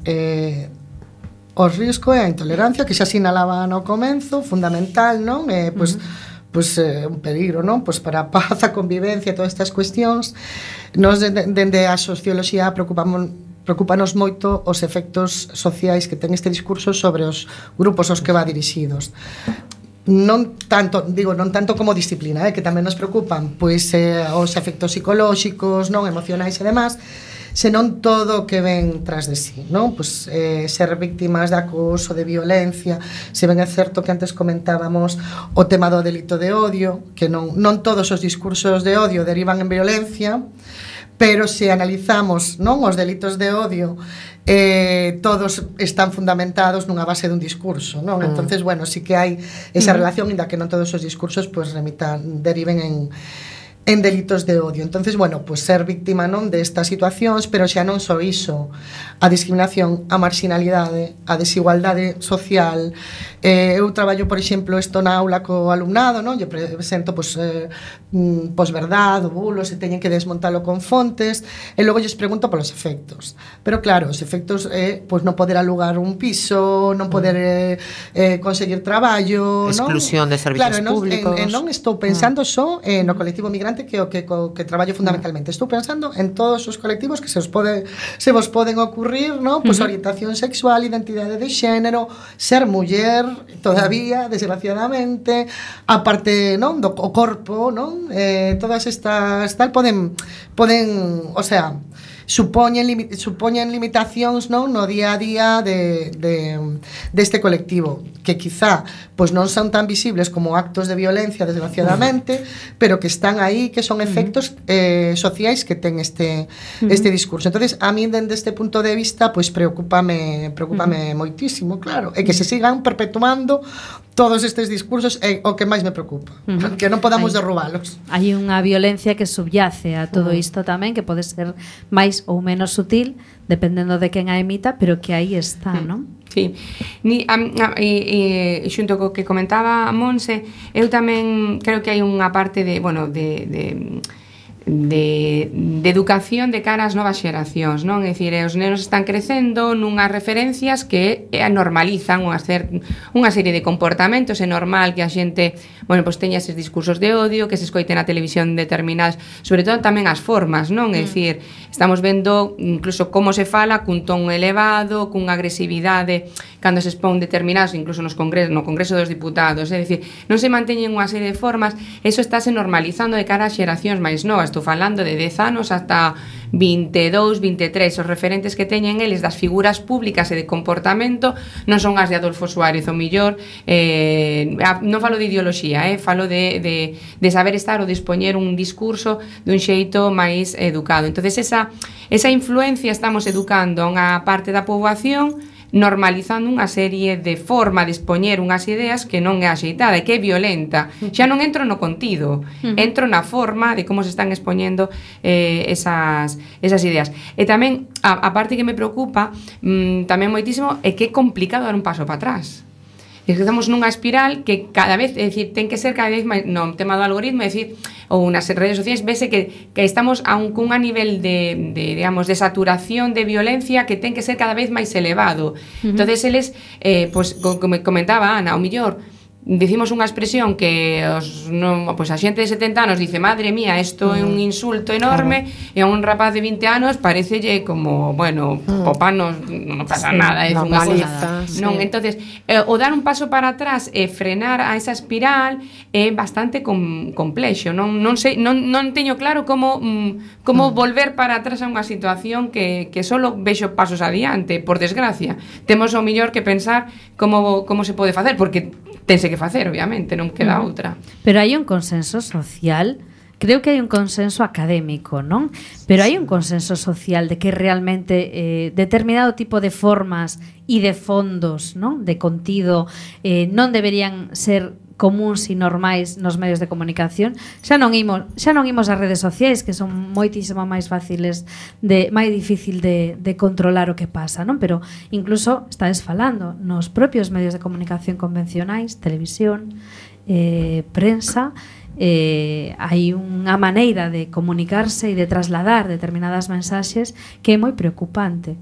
o risco é a intolerancia, que xa sinalaba no comenzo, fundamental, non? Pois un peligro, non? Pois para a paz, a convivencia, todas estas cuestións. Nos dende a socioloxía preocupanos moito os efectos sociais que ten este discurso sobre os grupos aos que va dirixidos. Non tanto como disciplina, que tamén nos preocupan, pois os efectos psicolóxicos, non, emocionais e demás, senón todo o que ven tras de sí, non? Pois ser víctimas de acoso, de violencia. Se ben é certo que antes comentábamos o tema do delito de odio, que non todos os discursos de odio derivan en violencia, pero se analizamos, non, os delitos de odio, todos están fundamentados nunha base dun discurso, non? Entonces, bueno, sí que hai esa relación, inda que non todos os discursos pois deriven en delitos de odio. Entonces, bueno, pues ser víctima, non, destas situacións, pero xa non só iso, a discriminación, a marginalidade, a desigualdade social. Eu traballo, por exemplo, isto na aula co alumnado, non? Eu presento posverdade, bulos, e teñen que desmontalo con fontes, e logo lles pregunto polos efectos. Pero claro, os efectos é pois non poder alugar un piso, non poder conseguir traballo, exclusión de servicios públicos. Non estou pensando só no colectivo migrante adiante que o que traballo fundamentalmente. Estou pensando en todos os colectivos que se vos poden ocurrir, ¿no? Pues orientación sexual, identidade de xénero, ser muller todavía, desgraciadamente, a parte, non, do o corpo, non? Todas estas tal poden, o sea, supoñen limitacións, non, no día a día deste colectivo, que quizá pois non son tan visibles como actos de violencia, desgraciadamente, pero que están aí, que son efectos sociais que ten este discurso. Entonces, a mí dende este punto de vista, pois preocúpame moitísimo, claro, e que se sigan perpetuando todos estes discursos é o que máis me preocupa, que non podamos derrubalos. Hai unha violencia que subyace a todo isto tamén, que pode ser máis ou menos sutil, dependendo de quen a emita, pero que aí está, non? Sí. Xunto co que comentaba Monse, eu tamén creo que hai unha parte de educación de cara ás novas xeracións, non? É dicir, os nenos están crecendo nunhas referencias que normalizan unha serie de comportamentos. É normal que a xente, pues teña eses discursos de odio, que se escoite na televisión determinadas, sobre todo tamén as formas, non? É dicir, estamos vendo incluso como se fala cun ton elevado, cunha agresividade cando se expón determinados, incluso no Congreso dos Diputados. É dicir, non se manteñen unha serie de formas, eso estáse normalizando de cara ás xeracións máis novas. Estou falando de 10 anos hasta 22, 23, os referentes que teñen eles das figuras públicas e de comportamento non son as de Adolfo Suárez, o millor, non falo de ideoloxía, falo de saber estar ou dispoñer un discurso dun xeito máis educado. Entonces esa influencia estamos educando a unha parte da poboación, normalizando unha serie de forma de expoñer unhas ideas que non é axeitada e que é violenta. Xa non entro no contido, entro na forma de como se están expoñendo esas ideas. E tamén, a parte que me preocupa tamén moitísimo, é que é complicado dar un paso para atrás. Estamos nunha espiral que cada vez, é dicir, ten que ser cada vez máis, no tema do algoritmo, é dicir, ou nas redes sociais, vese que estamos cun nivel de saturación de violencia que ten que ser cada vez máis elevado. Entonces eles, como comentaba Ana, ao millor dicimos unha expresión que a xente de 70 anos dice, madre mía, isto é un insulto enorme, e a un rapaz de 20 anos parecelle como, papá non pasa nada, é unha cosa. Non, entonces, o dar un paso para atrás e frenar a esa espiral é bastante complexo. Non teño claro como volver para atrás a unha situación que solo vexo pasos adiante, por desgracia. Temos o mellor que pensar como se pode facer, porque tense que facer, obviamente, non queda outra. Pero hai un consenso social, creo que hai un consenso académico, non? Pero hai un consenso social de que realmente determinado tipo de formas e de fondos, non? De contido non deberían ser comuns e normais nos medios de comunicación. Xa non imos ás redes sociais, que son moitísimo máis fáciles, máis difícil de controlar o que pasa, non? Pero incluso estades falando nos propios medios de comunicación convencionais, televisión, prensa, hai unha maneira de comunicarse e de trasladar determinadas mensaxes que é moi preocupante.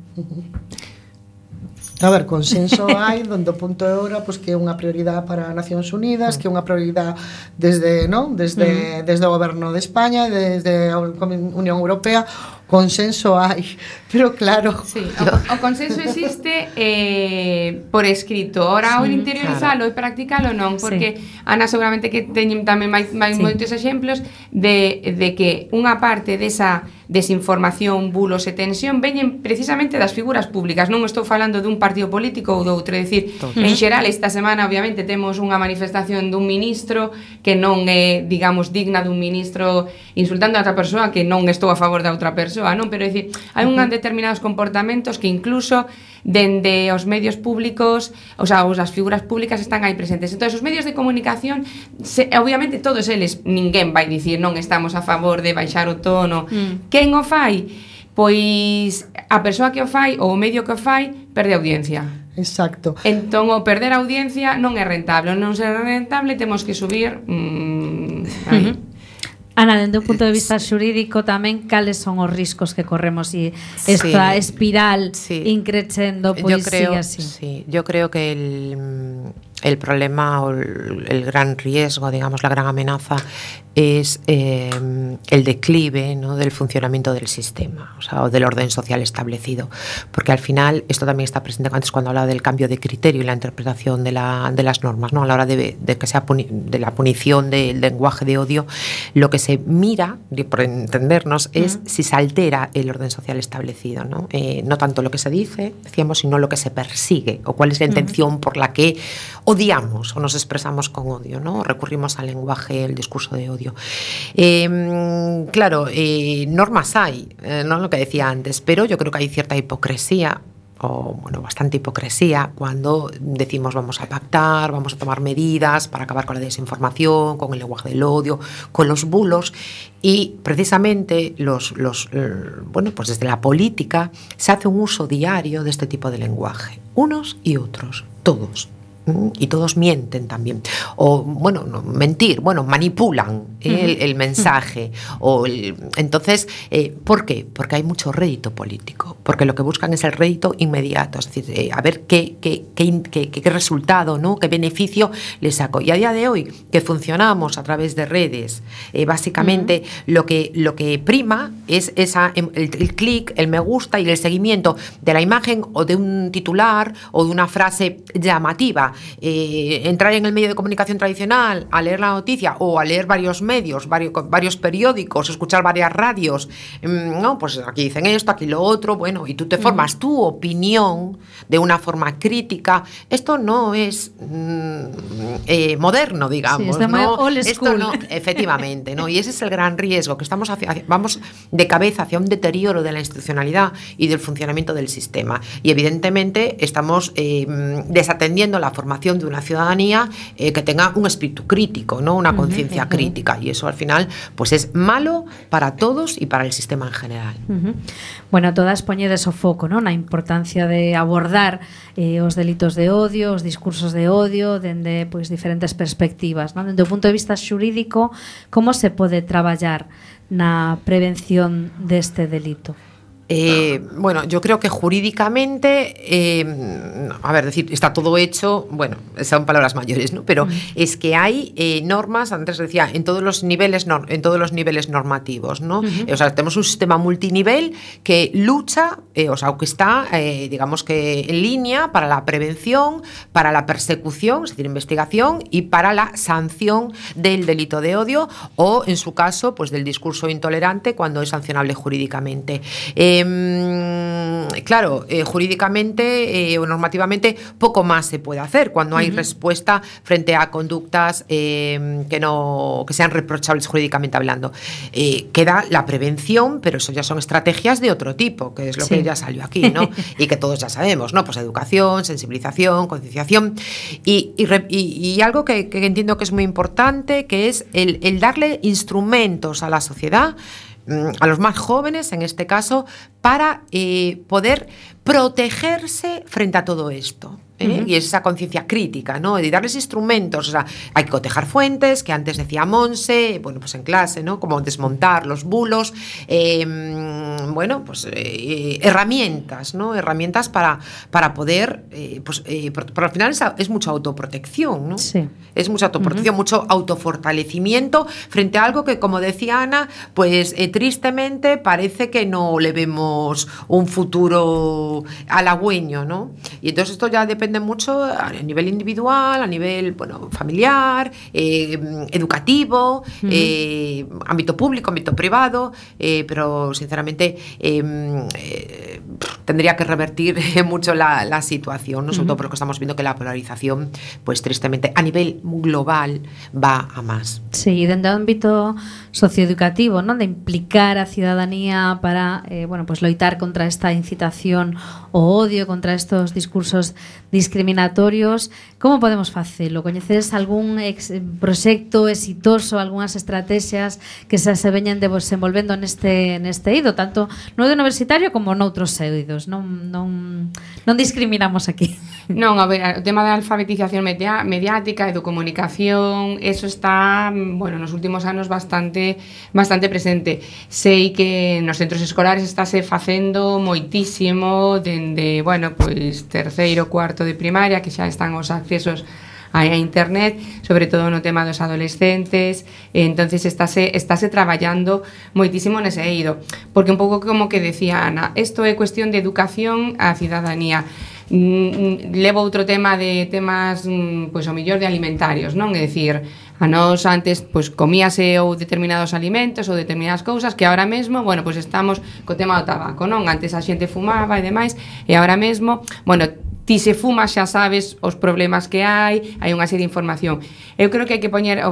A ver, consenso hai donde o punto de hora pois que é unha prioridade para Nacións Unidas, que é unha prioridade desde o goberno de España, desde a Unión Europea. Consenso hai, pero claro, sí, o consenso existe por escrito. Ora, ao interiorizalo e practicalo non, porque Ana seguramente que teñen tamén moitos exemplos de que unha parte desa desinformación, bulos e tensión veñen precisamente das figuras públicas. Non estou falando dun partido político ou doutro, é dicir, en xeral esta semana obviamente temos unha manifestación dun ministro que non é, digamos, digna dun ministro insultando a outra persoa, que non estou a favor da outra persoa, non? Pero é dicir, hai determinados comportamentos que incluso dende os medios públicos, as figuras públicas están aí presentes. Entón, os medios de comunicación, obviamente todos eles, ninguén vai dicir non estamos a favor de baixar o tono. Quen o fai? Pois a persoa que o fai ou o medio que o fai perde audiencia. Exacto. Entón, o perder a audiencia non é rentable. Non ser rentable, temos que subir aí. Ana, dende un punto de vista xurídico tamén, cales son os riscos que corremos e esta espiral increcendo, pois sigue así? Sí, yo creo que el problema o el gran riesgo, digamos, la gran amenaza es el declive, ¿no?, del funcionamiento del sistema, o sea, o del orden social establecido, porque al final esto también está presente antes cuando hablaba del cambio de criterio y la interpretación de las normas, ¿no? A la hora de que sea de la punición del lenguaje de odio, lo que se mira, por entendernos, es si se altera el orden social establecido, ¿no? No tanto lo que se dice, decíamos, sino lo que se persigue o cuál es la intención por la que odiamos o nos expresamos con odio, ¿no? Recurrimos al lenguaje, el discurso de odio. Claro, normas hay, no lo que decía antes, pero yo creo que hay cierta hipocresía, o bueno, bastante hipocresía, cuando decimos vamos a pactar, vamos a tomar medidas para acabar con la desinformación, con el lenguaje del odio, con los bulos, y precisamente bueno, pues desde la política se hace un uso diario de este tipo de lenguaje, unos y otros, todos. Y todos mienten también, o bueno, no, mentir, bueno, manipulan el mensaje, entonces, ¿por qué? Porque hay mucho rédito político, porque lo que buscan es el rédito inmediato, es decir, a ver qué resultado, ¿no?, qué beneficio le saco. Y a día de hoy, que funcionamos a través de redes, básicamente lo que prima es el clic, el me gusta y el seguimiento de la imagen o de un titular o de una frase llamativa. Entrar en el medio de comunicación tradicional a leer la noticia o a leer varios medios, varios periódicos, escuchar varias radios, no, pues aquí dicen esto, aquí lo otro, bueno, y tú te formas tu opinión de una forma crítica. Esto no es moderno, digamos, sí, ¿no? Old school. Esto no, efectivamente, ¿no? Y ese es el gran riesgo, que vamos de cabeza hacia un deterioro de la institucionalidad y del funcionamiento del sistema. Y evidentemente estamos desatendiendo la formación de una ciudadanía que tenga un espíritu crítico, ¿no?, una conciencia crítica, y eso al final pues es malo para todos y para el sistema en general. Bueno, todas poñedes o foco, non, na importancia de abordar os delitos de odio, os discursos de odio dende pois diferentes perspectivas, non? Dende o punto de vista xurídico, como se pode traballar na prevención deste delito? Bueno, yo creo que jurídicamente, a ver, decir, está todo hecho, bueno, son palabras mayores, ¿no? Pero es que hay normas, antes decía, en todos los niveles normativos, ¿no? O sea, tenemos un sistema multinivel que lucha, o sea, que está, digamos que en línea para la prevención, para la persecución, es decir, investigación, y para la sanción del delito de odio, o en su caso, pues del discurso intolerante, cuando es sancionable jurídicamente. Claro, jurídicamente o normativamente poco más se puede hacer cuando hay respuesta frente a conductas que sean reprochables jurídicamente hablando. Queda la prevención, pero eso ya son estrategias de otro tipo, que es lo que ya salió aquí, ¿no? Y que todos ya sabemos, ¿no? Pues educación, sensibilización, concienciación y algo que entiendo que es muy importante, que es el darle instrumentos a la sociedad, a los más jóvenes en este caso, para poder protegerse frente a todo esto. Y es esa conciencia crítica, ¿no? Y darles instrumentos, o sea, hay que cotejar fuentes, que antes decía Monse, bueno, pues en clase, ¿no? Como desmontar los bulos, bueno, pues herramientas, ¿no? Herramientas para poder, pero al final es mucha autoprotección, ¿no? Sí. Es mucha autoprotección, mucho autofortalecimiento frente a algo que, como decía Ana, pues tristemente parece que no le vemos un futuro halagüeño, ¿no? Y entonces esto ya depende mucho a nivel individual, a nivel, bueno, familiar, educativo, ámbito público, ámbito privado, pero sinceramente tendría que revertir mucho la situación, ¿no? Sobre todo porque estamos viendo que la polarización, pues tristemente a nivel global va a más. Sí, dende o ámbito socioeducativo, non, de implicar a ciudadanía para, bueno, pues loitar contra esta incitación ao odio, contra estos discursos discriminatorios. Como podemos facelo? Coñecedes algún proxecto exitoso, algunhas estrategias que se veñen desenvolvendo neste eido, tanto no eido universitario como noutros eidos? Non discriminamos aquí. Non, a ver, o tema da alfabetización mediática e do comunicación, eso está, bueno, nos últimos anos bastante presente. Sei que nos centros escolares estáse facendo moitísimo dende, bueno, pois terceiro, cuarto de primaria, que xa están os accesos a internet, sobre todo no tema dos adolescentes. Entonces estáse traballando moitísimo nese eido, porque un pouco como que decía Ana, isto é cuestión de educación á cidadanía. Levo outro tema de temas pois ao mellor de alimentarios, non? É dicir, a nós antes pois comíase ou determinados alimentos ou determinadas cousas que agora mesmo, bueno, pois estamos co tema do tabaco, non? Antes a xente fumaba e demais, e agora mesmo, bueno, ti se fumas xa sabes os problemas que hai unha serie de información. Eu creo que hai que poñer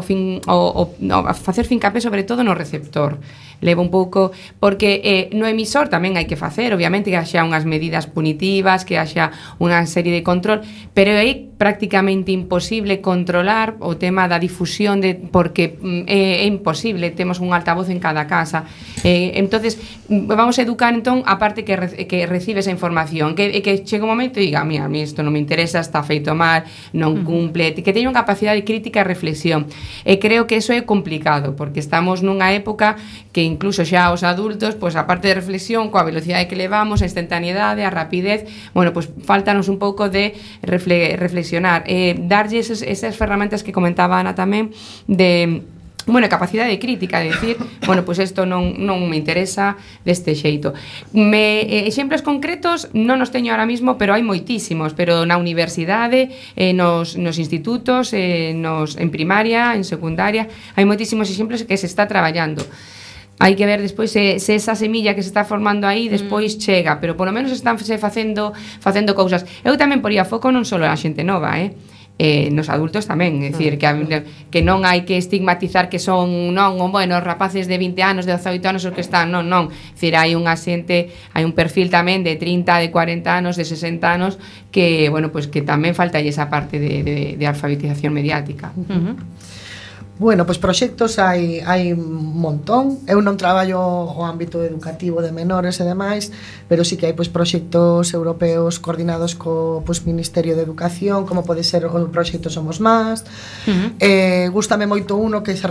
facer fincapé sobre todo no receptor. Levo un pouco, porque no emisor tamén hai que facer, obviamente que haxa unhas medidas punitivas, que haxa unha serie de control, pero é prácticamente imposible controlar o tema da difusión porque é imposible, temos un altavoz en cada casa. Entonces vamos a educar entón a parte que recibe esa información, que chega un momento e diga, mira, a mí isto non me interesa, está feito mal, non cumple, que teña unha capacidade crítica e reflexión. E creo que eso é complicado, porque estamos nunha época que incluso xa os adultos, pois a parte de reflexión, coa velocidade que levamos, a instantaneidade, a rapidez, bueno, pois faltanos un pouco de reflexionar, darlles esas ferramentas que comentaba Ana tamén, de capacidade crítica, de decir, bueno, pois isto non me interesa deste xeito. Exemplos concretos non os teño ahora mismo, pero hai moitísimos, pero na universidade, nos institutos, en primaria, en secundaria, hai moitísimos exemplos que se está traballando. Hai que ver despois se esa semilla que se está formando aí despois chega, pero polo menos están facendo cousas. Eu tamén poría foco non só a xente nova, nos adultos tamén, é dicir, que non hai que estigmatizar que son os rapaces de 20 anos, de 18 anos os que están, non, é dicir, hai un perfil tamén de 30, de 40 anos, de 60 anos que, bueno, pues que tamén falta esa parte de alfabetización mediática. Bueno, pois proxectos hai un montón. Eu non traballo o ámbito educativo de menores e demais, pero sí que hai pois proxectos europeos coordinados co Ministerio de Educación, como pode ser o proxecto Somos Más. Gústame moito uno que se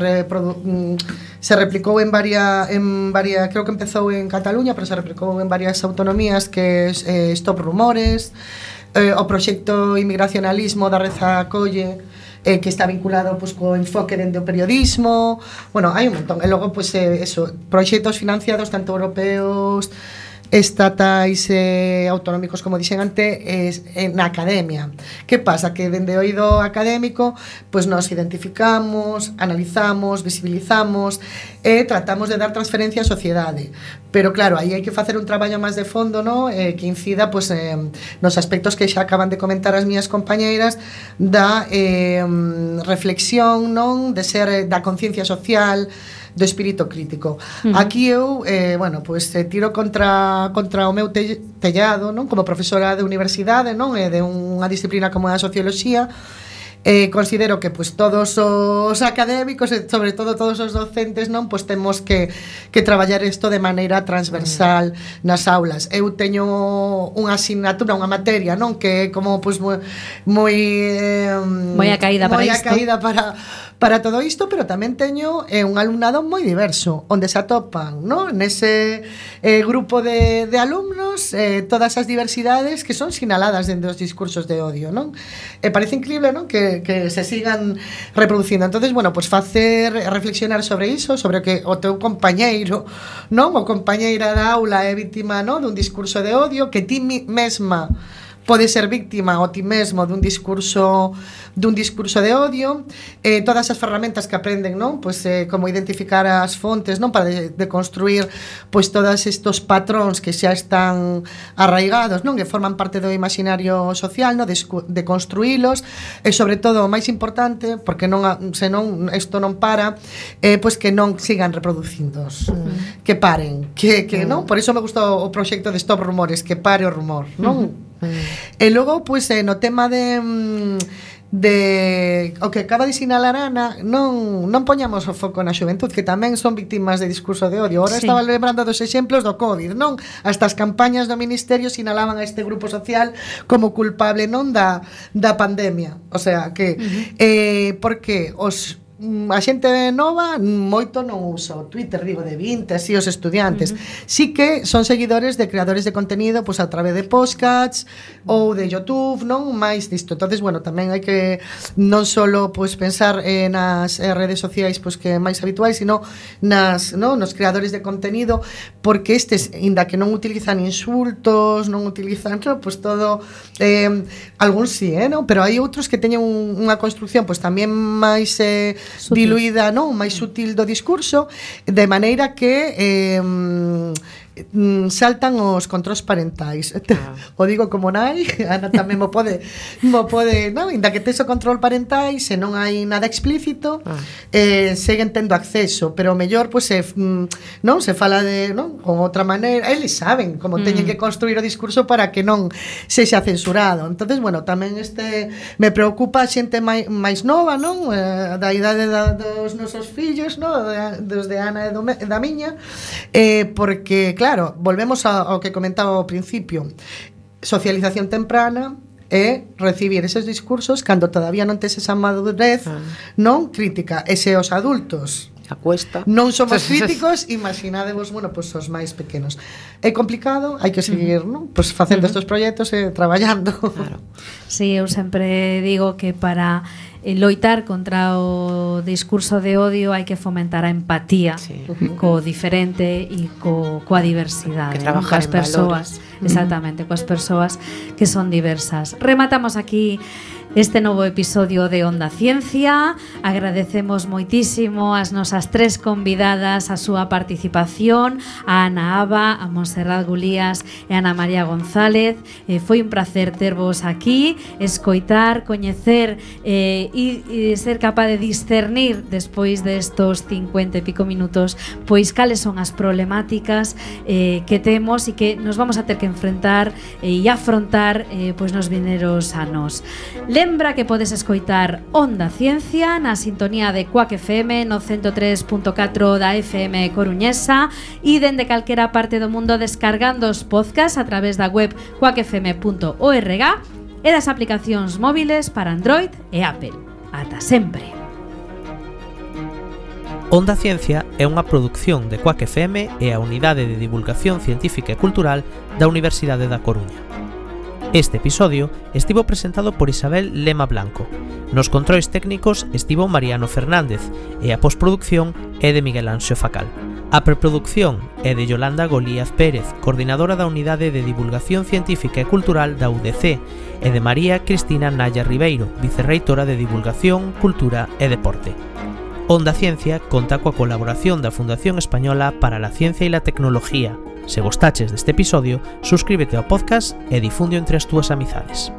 replicou en varias, creo que empezou en Cataluña, pero se replicou en varias autonomías, que é Stop Rumores, o proxecto Inmigracionalismo da Reza Colle, que está vinculado pois co enfoque dende o periodismo. Bueno, hai un montón. E logo pois proxectos financiados tanto europeos, estatais e autonómicos, como dixen antes, na academia. Que pasa? Que dende o eido académico pois nos identificamos, analizamos, visibilizamos e tratamos de dar transferencia á sociedade. Pero claro, aí hai que facer un traballo máis de fondo, no? Que incida pois, nos aspectos que xa acaban de comentar as miñas compañeiras da reflexión, non? De ser da conciencia social, do espírito crítico. Aquí eu, tiro contra o meu tellado, non? Como profesora de universidade, non? De unha disciplina como a socioloxía. Considero que pois todos os académicos e sobre todo todos os docentes, non, pois temos que traballar isto de maneira transversal nas aulas. Eu teño unha asignatura, unha materia, non, que é como pois moi acaída para todo isto, pero tamén teño un alumnado moi diverso, onde se atopan, non, nese grupo de alumnos todas as diversidades que son sinaladas dentro dos discursos de odio, non? Parece increíble, non, que se sigan reproducindo. Entonces, bueno, pues facer reflexionar sobre iso, sobre que o teu compañeiro, non, ou compañeira da aula é vítima, non, dun discurso de odio, que ti mesma pode ser víctima ou ti mesmo dun discurso de odio, todas as ferramentas que aprenden, non? Pois como identificar as fontes, non, para deconstruir pois todos estos patróns que xa están arraigados, non, que forman parte do imaginario social, non, de construílos, e sobre todo o máis importante, porque senón isto non para, pois que non sigan reproducíndos, que paren, que non, por iso me gusta o proxecto de Stop Rumores, que pare o rumor, non? E logo, pois, no tema de o que acaba de sinalar Ana, non poñamos o foco na xuventud, que tamén son víctimas de discurso de odio. Ahora estaba lembrando dos exemplos do COVID, non? Hasta as campañas do Ministerio sinalaban a este grupo social como culpable, non, da pandemia. O sea, que porque os a xente nova moito non usa o Twitter, digo, de 20, así os estudiantes. Sí que son seguidores de creadores de contenido, pois a través de podcasts ou de YouTube, non máis disto. Entonces, bueno, tamén hai que non solo pois pensar nas redes sociais pois que máis habituais, sino nos creadores de contenido, porque estes, inda que non utilizan insultos, non utilizan, pois todo algúns sí, non? Pero hai outros que teñen unha construcción pois tamén máis diluída, non, máis sutil do discurso, de maneira que saltan os controls parentais. O digo como nai, Ana tamén mo pode, non, inda que tes o control parental, se non hai nada explícito, seguen tendo acceso, pero o mellor pois non se fala de, non, con outra maneira, eles saben como teñen que construir o discurso para que non sexa censurado. Entonces, bueno, tamén me preocupa a xente máis nova, non, da idade dos nosos fillos, non, dos de Ana e da miña, porque claro, volvemos ao que comentaba ao principio. Socialización temprana é recibir eses discursos cando todavía non tes esa madurez non crítica. E se os adultos acuesta non somos críticos, imaginadevos, bueno, pois os máis pequenos. É complicado, hai que seguir, non? Pois facendo estes proxectos e traballando. Claro. Sí, eu sempre digo que para loitar contra o discurso de odio hai que fomentar a empatía co diferente e coa diversidade, que trabajar coas persoas, exactamente, coas persoas que son diversas. Rematamos aquí este novo episodio de Onda Ciencia. Agradecemos moitísimo as nosas 3 convidadas a súa participación, a Ana Aba, a Montserrat Gulías e a Ana María González. Foi un placer tervos aquí, escoitar, coñecer e ser capaz de discernir despois destos 50 e pico minutos pois cales son as problemáticas que temos e que nos vamos a ter que enfrentar e afrontar pois nos vinderos anos. Lembra que podes escoitar Onda Ciencia na sintonía de Cuac FM no 103.4 da FM coruñesa e dende calquera parte do mundo descargando os podcasts a través da web cuacfm.org e das aplicacións móviles para Android e Apple. Ata sempre. Onda Ciencia é unha produción de Cuac FM e a Unidade de Divulgación Científica e Cultural da Universidade da Coruña. Este episodio estivo presentado por Isabel Lema Blanco. Nos controis técnicos estivo Mariano Fernández e a postproducción é de Miguel Anxo Facal. A preproducción é de Yolanda Golíaz Pérez, coordinadora da Unidade de Divulgación Científica e Cultural da UDC, e de María Cristina Naya Ribeiro, vicerreitora de Divulgación, Cultura e Deporte. Onda Ciencia conta coa colaboración da Fundación Española para la Ciencia e la Tecnología. Se gostaches deste episodio, suscríbete ao podcast e difundio entre as túas amizades.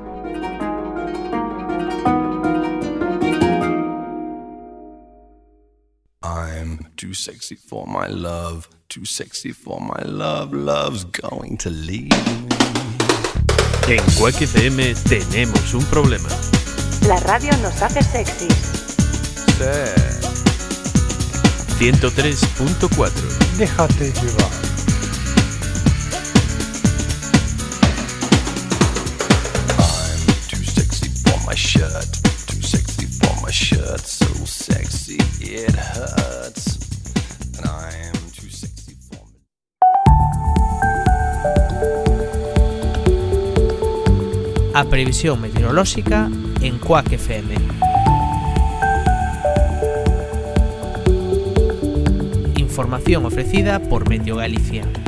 I'm too sexy for my love, too sexy for my love, love's going to leave me. En Cuac FM tenemos un problema. La radio nos hace sexys. Sí. 103.4. Déjate llevar. My shirt, too sexy for my shirt, so sexy it hurts, and I am too sexy for me. A previsión meteorolóxica en Cuac FM. Información ofrecida por Meteo Galicia.